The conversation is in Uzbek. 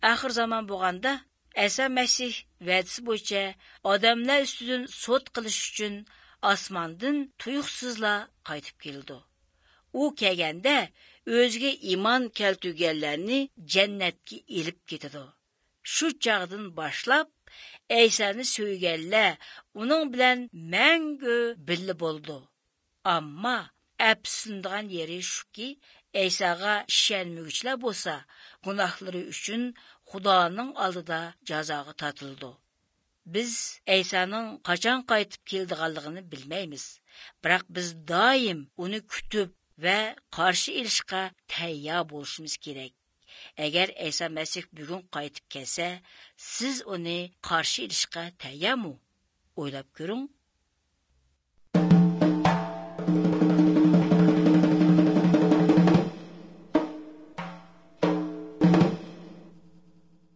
Axir zaman bo'lganda Isa Masih va'dasi bo'yicha odamlar ustidan sud qilish uchun osmondan tuyuqsizla qaytib keldi. U kelganda o'ziga iymon keltirganlarni jannatga elib ketadi. Shu chaqdan boshlab Isa'ni so'yganlar uning bilan mangu birga bo'ldi. Ammo afsuslanadigan yeri shuki, Isa'ga ishonmaguchilar bo'lsa, gunohlari uchun Xudoning oldida jazoga tortildi. Biz Isa'ning qachon qaytib kelganligini bilmaymiz. Biroq biz doim uni kutib va qarshi olishga tayyor bo'lishimiz kerak. Agar Isa Masih bugun qaytib kelsa, siz uni qarshi olishga tayyormi? O'ylab ko'ring.